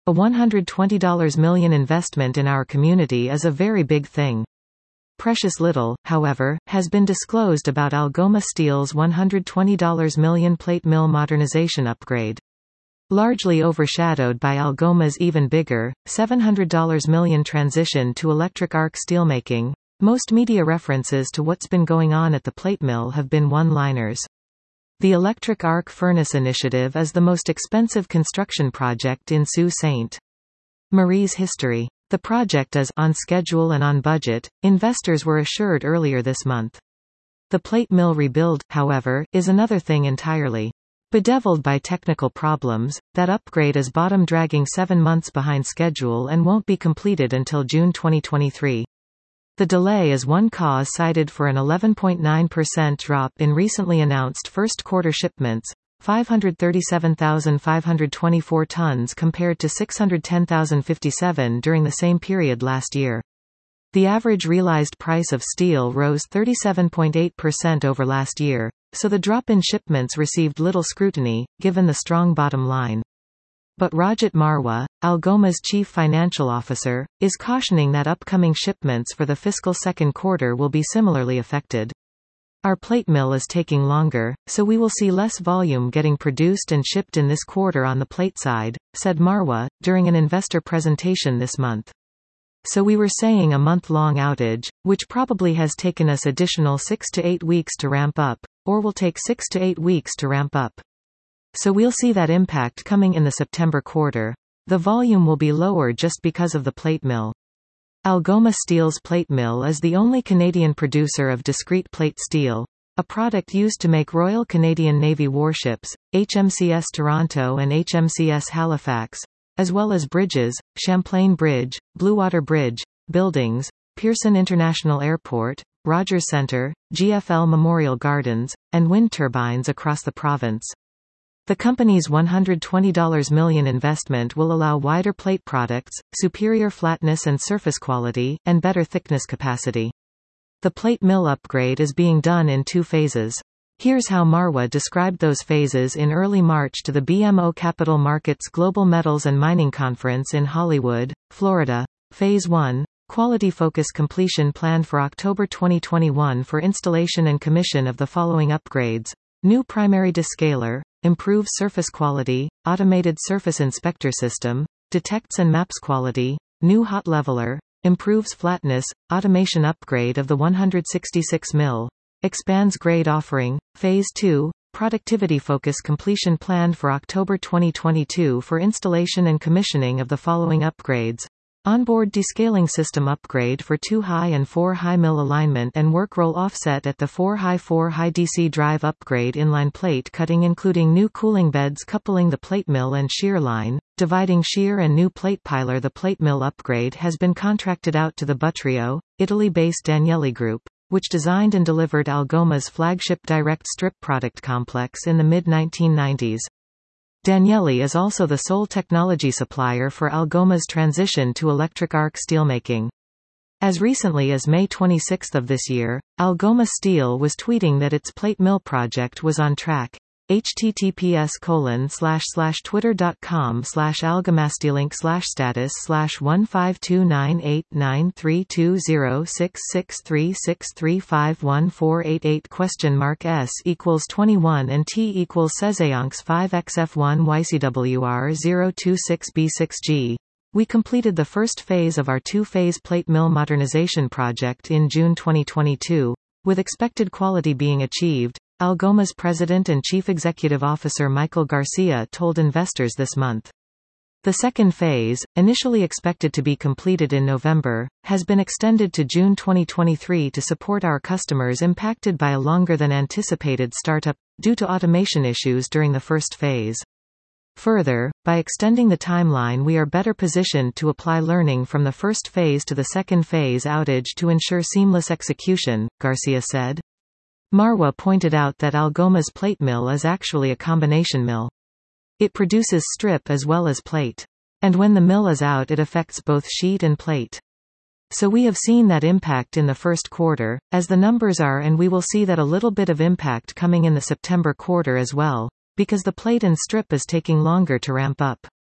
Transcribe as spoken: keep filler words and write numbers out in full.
A one hundred twenty million dollars investment in our community is a very big thing. Precious little, however, has been disclosed about Algoma Steel's one hundred twenty million dollars plate mill modernization upgrade. Largely overshadowed by Algoma's even bigger, seven hundred million dollars transition to electric arc steelmaking, most media references to what's been going on at the plate mill have been one-liners. The electric arc furnace initiative is the most expensive construction project in Sault Ste. Marie's history. The project is on schedule and on budget, investors were assured earlier this month. The plate mill rebuild, however, is another thing entirely. Bedeviled by technical problems, that upgrade is bottom dragging seven months behind schedule and won't be completed until June twenty twenty-three. The delay is one cause cited for an eleven point nine percent drop in recently announced first quarter shipments, five hundred thirty-seven thousand five hundred twenty-four tons compared to six hundred ten thousand fifty-seven during the same period last year. The average realized price of steel rose thirty-seven point eight percent over last year, so the drop in shipments received little scrutiny, given the strong bottom line. But Rajat Marwah, Algoma's chief financial officer, is cautioning that upcoming shipments for the fiscal second quarter will be similarly affected. Our plate mill is taking longer, so we will see less volume getting produced and shipped in this quarter on the plate side, said Marwah, during an investor presentation this month. So we were saying a month-long outage, which probably has taken us additional six to eight weeks to ramp up, or will take six to eight weeks to ramp up. So we'll see that impact coming in the September quarter. The volume will be lower just because of the plate mill. Algoma Steel's plate mill is the only Canadian producer of discrete plate steel, a product used to make Royal Canadian Navy warships, H M C S Toronto and H M C S Halifax, as well as bridges, Champlain Bridge, Bluewater Bridge, buildings, Pearson International Airport, Rogers Centre, G F L Memorial Gardens, and wind turbines across the province. The company's one hundred twenty million dollars investment will allow wider plate products, superior flatness and surface quality, and better thickness capacity. The plate mill upgrade is being done in two phases. Here's how Marwah described those phases in early March to the B M O Capital Markets Global Metals and Mining Conference in Hollywood, Florida. Phase one, Quality Focus completion planned for October twenty twenty-one for installation and commission of the following upgrades. New primary descaler, improves surface quality, automated surface inspector system, detects and maps quality, new hot leveler, improves flatness, automation upgrade of the one hundred sixty-six millimeter, expands grade offering. Phase two, Productivity Focus completion planned for October twenty twenty-two for installation and commissioning of the following upgrades. Onboard descaling system upgrade for two high and four high mill alignment and work roll offset at the four high four high D C drive upgrade inline plate cutting including new cooling beds coupling the plate mill and shear line, dividing shear and new plate piler. The plate mill upgrade has been contracted out to the Butrio, Italy-based Danieli Group, which designed and delivered Algoma's flagship direct strip product complex in the mid nineteen nineties. Danieli is also the sole technology supplier for Algoma's transition to electric arc steelmaking. As recently as May twenty-sixth of this year, Algoma Steel was tweeting that its plate mill project was on track. https colon slash slash twitter dot com slash algomasteelink slash status slash one five two nine eight nine three two zero six six three six three five one four eight eight question mark s equals twenty-one and t equals seseonx five x f one y c w r zero two six b six g. We completed the first phase of our two-phase plate mill modernization project in June twenty twenty-two, with expected quality being achieved, Algoma's president and chief executive officer Michael Garcia told investors this month. The second phase, initially expected to be completed in November, has been extended to June twenty twenty-three to support our customers impacted by a longer than anticipated startup, due to automation issues during the first phase. Further, by extending the timeline we are better positioned to apply learning from the first phase to the second phase outage to ensure seamless execution, Garcia said. Marwah pointed out that Algoma's plate mill is actually a combination mill. It produces strip as well as plate. And when the mill is out it affects both sheet and plate. So we have seen that impact in the first quarter, as the numbers are, and we will see that a little bit of impact coming in the September quarter as well, because the plate and strip is taking longer to ramp up.